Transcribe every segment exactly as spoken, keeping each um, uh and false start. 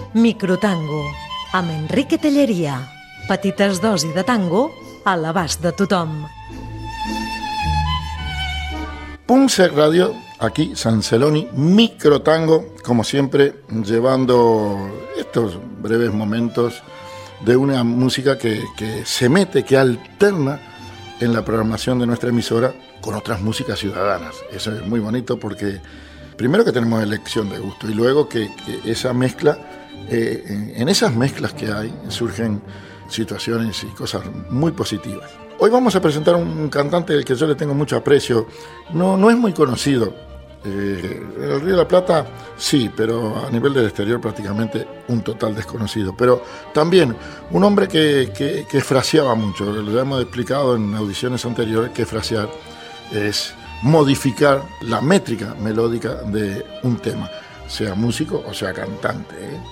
Microtango, amb Enrique Telleria. Petites dosis de tango a l'abast de tothom. Punsec Radio, aquí San Celoni, Microtango, como siempre, llevando estos breves momentos de una música que, que se mete, que alterna en la programación de nuestra emisora con otras músicas ciudadanas. Eso es muy bonito porque primero que tenemos elección de gusto y luego que, que esa mezcla, eh, en, en esas mezclas que hay surgen situaciones y cosas muy positivas. Hoy vamos a presentar un cantante del que yo le tengo mucho aprecio. No, no es muy conocido. Eh, en el Río de la Plata sí, pero a nivel del exterior prácticamente un total desconocido. Pero también un hombre que, que, que fraseaba mucho. Lo hemos explicado en audiciones anteriores que frasear es modificar la métrica melódica de un tema, sea músico o sea cantante, ¿eh?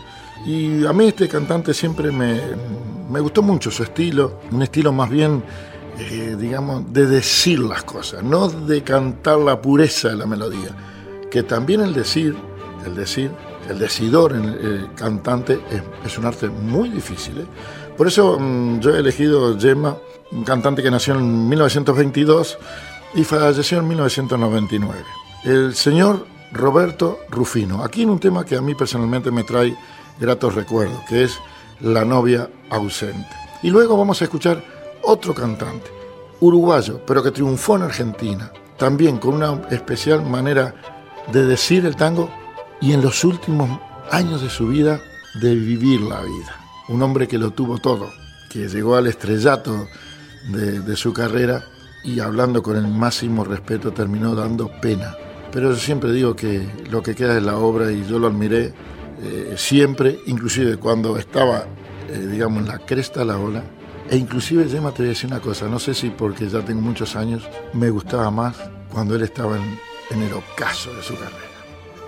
Y a mí este cantante siempre me, me gustó mucho su estilo, un estilo más bien, eh, digamos, de decir las cosas, no de cantar la pureza de la melodía, que también el decir, el decir, el decidor en el cantante es, es un arte muy difícil, ¿eh? Por eso mmm, yo he elegido Gemma, un cantante que nació en mil novecientos veintidós y falleció en mil novecientos noventa y nueve. El señor Roberto Rufino, aquí en un tema que a mí personalmente me trae gratos recuerdos, que es La novia ausente. Y luego vamos a escuchar otro cantante, uruguayo, pero que triunfó en Argentina, también con una especial manera de decir el tango y en los últimos años de su vida de vivir la vida. Un hombre que lo tuvo todo, que llegó al estrellato de, de su carrera y hablando con el máximo respeto terminó dando pena. Pero yo siempre digo que lo que queda es la obra y yo lo admiré eh, siempre, inclusive cuando estaba, eh, digamos, en la cresta de la ola. E inclusive, Gemma, te voy a decir una cosa, no sé si porque ya tengo muchos años, me gustaba más cuando él estaba en, en el ocaso de su carrera.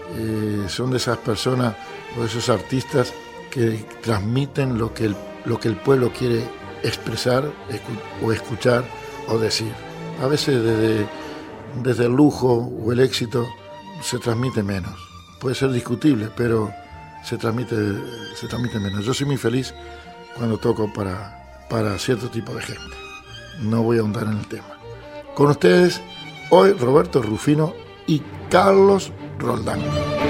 Eh, son de esas personas o de esos artistas que transmiten lo que el, lo que el pueblo quiere expresar escu- o escuchar o decir. A veces desde, desde el lujo o el éxito se transmite menos. Puede ser discutible, pero se transmite, se transmite menos. Yo soy muy feliz cuando toco para, para cierto tipo de gente. No voy a ahondar en el tema. Con ustedes, hoy Roberto Rufino y Carlos Roldán.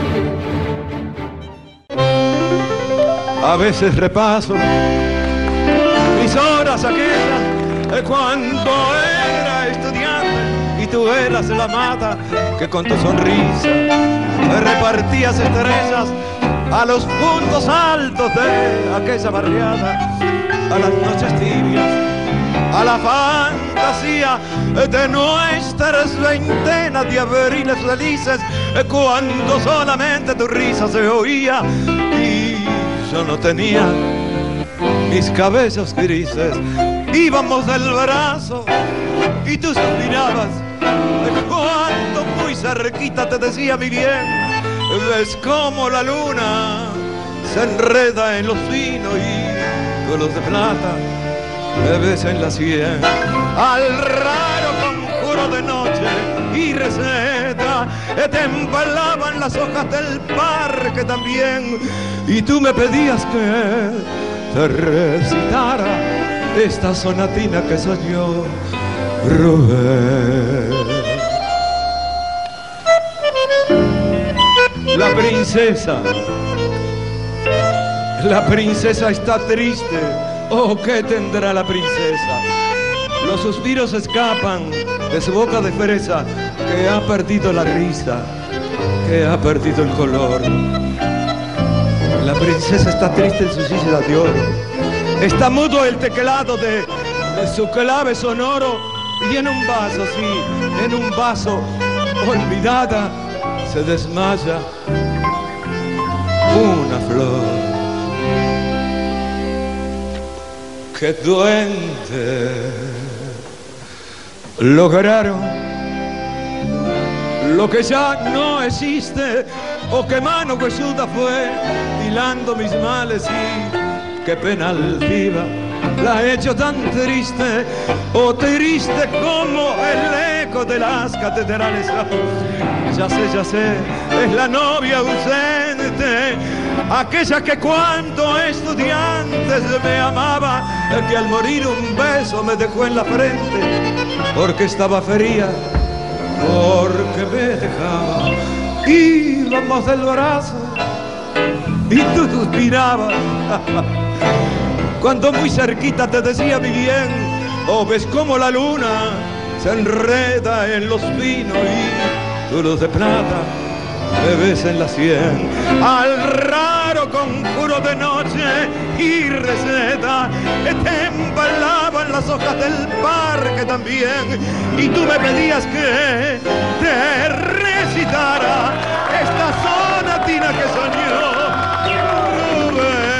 A veces repaso mis horas aquellas cuando era estudiante y tú eras la mata que con tu sonrisa repartías estrellas a los puntos altos de aquella barriada, a las noches tibias, a la fantasía de nuestras veintenas de abriles felices, cuando solamente tu risa se oía y yo no tenía mis cabellos grises. Íbamos del brazo y tú suspirabas cuando muy cerquita te decía mi bien. Ves cómo la luna se enreda en los pinos y con los de plata me ves en la sien. Al raro conjuro de noche y receta temblaban las hojas del parque también y tú me pedías que te recitara esta sonatina que soy yo, Rubén. La princesa, la princesa está triste. Oh, ¿qué tendrá la princesa? Los suspiros escapan de su boca de fresa, que ha perdido la risa, que ha perdido el color. La princesa está triste en su silla de oro. Está mudo el teclado de, de su clave sonoro y en un vaso, sí, en un vaso olvidada se desmaya una flor. Que duende lograron lo que ya no existe, o que mano huesuda fue hilando mis males y qué pena altiva la ha hecho tan triste, o triste como el eco de las catedrales. Ya sé, ya sé, es la novia ausente aquella que cuando estudiantes me amaba, que al morir un beso me dejó en la frente, porque estaba fría, porque me dejaba. Íbamos del brazo y tú suspirabas cuando muy cerquita te decía mi bien. O ves como la luna se enreda en los pinos y tú luz de plata me ves en la sien. Al raro conjuro de noche y receta te embalaban las hojas del parque también, y tú me pedías que te recitara esta sonatina que soñó Rubén.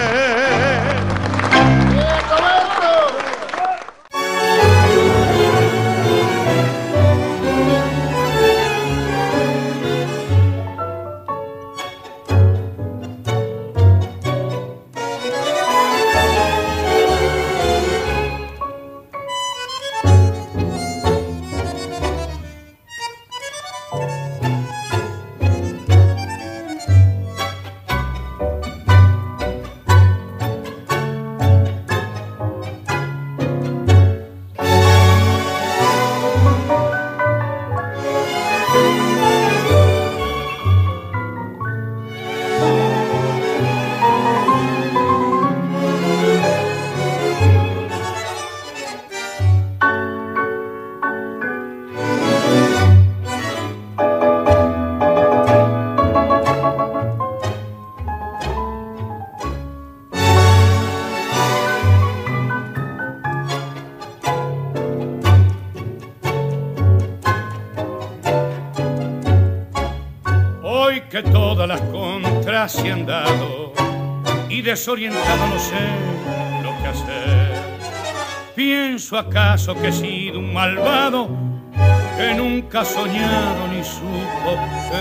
Que todas las contras se han dado y desorientado no sé lo que hacer. Pienso acaso que he sido un malvado que nunca ha soñado ni supo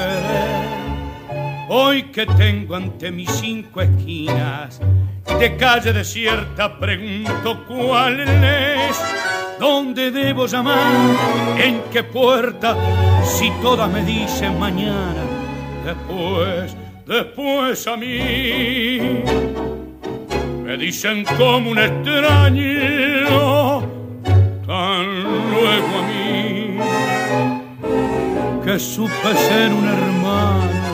querer. Hoy que tengo ante mis cinco esquinas de calle desierta pregunto cuál es, dónde debo llamar, en qué puerta, si todas me dicen mañana. Después, después a mí me dicen como un extraño, tan luego a mí que supe ser un hermano.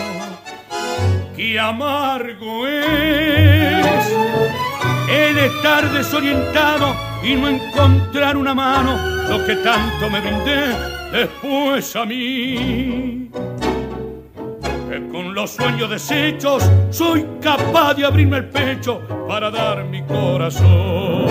Qué amargo es el estar desorientado y no encontrar una mano, lo que tanto me brindé después a mí. Con los sueños deshechos soy capaz de abrirme el pecho para dar mi corazón.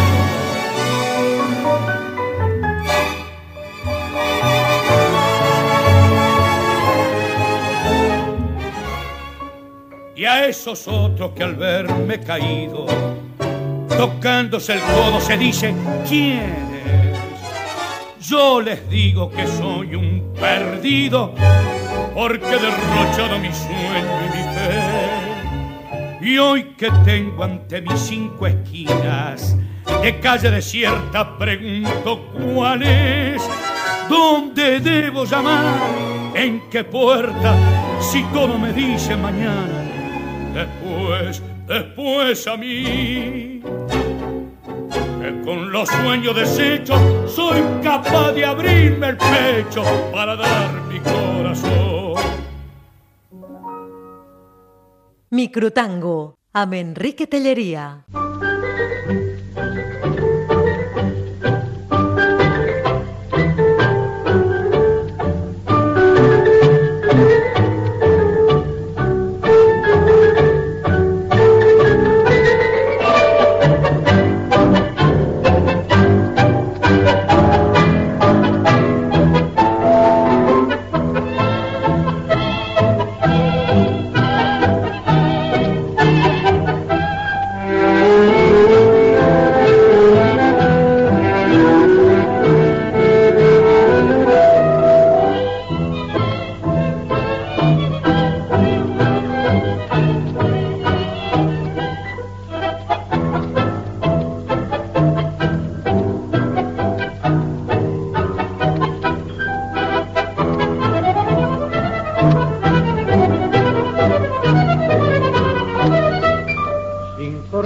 Y a esos otros que al verme caído, tocándose el codo se dice ¿quién es? Yo les digo que soy un perdido, porque he derrochado mi sueño y mi fe. Y hoy que tengo ante mis cinco esquinas de calle desierta pregunto cuál es, dónde debo llamar, en qué puerta, si todo me dice mañana. Después, después a mí, que con los sueños deshechos soy capaz de abrirme el pecho para dar mi corazón. Microtango, amb Enrique Tellería.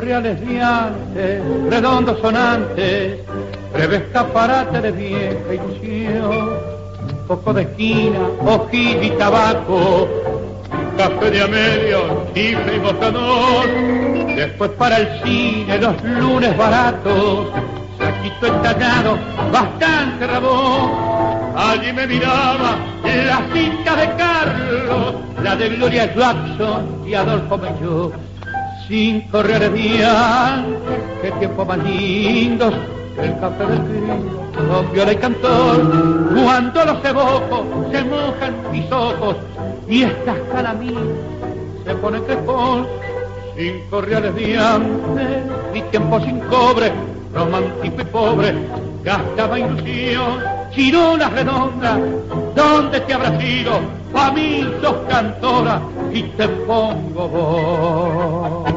reales de antes, redondos sonantes, breve escaparate de vieja ilusión, poco de esquina, hojil y tabaco, café de a medio, chifre y mostrador, después para el cine, los lunes baratos, saquito entallado, bastante rabón, allí me miraba la cinta de Carlos, la de Gloria Jackson y Adolfo Melló, cinco reales de antes, qué tiempo más lindos, el café del grillo, con viola y cantor, cuando los cebocos se mojan mis ojos y estas calaminas se ponen crespón, cinco reales de antes, mi tiempo sin cobre, romántico y pobre, gastaba ilusión, chirolas redondas, ¿dónde te habrás ido? Pa' mí sos cantora y te pongo voz.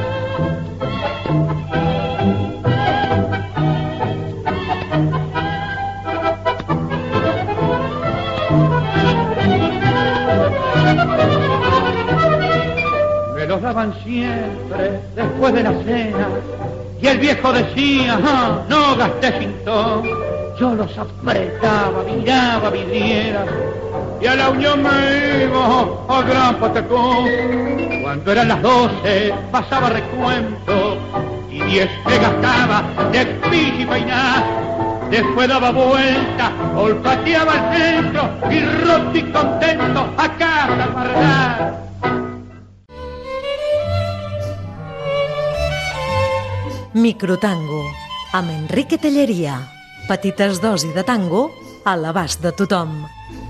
Me los daban siempre después de la cena y el viejo decía, ah, no gasté pintón. Yo los apretaba, miraba vidrieras y a la unión me iba a gran patacón. Cuando eran las doce pasaba recuento y diez me gastaba de pillo y peinar. Después daba vuelta, olfateaba el centro y roto y contento a casa al barrar. Microtango, amb Enrique Telleria. Petites dosis de tango a l'abast de tothom.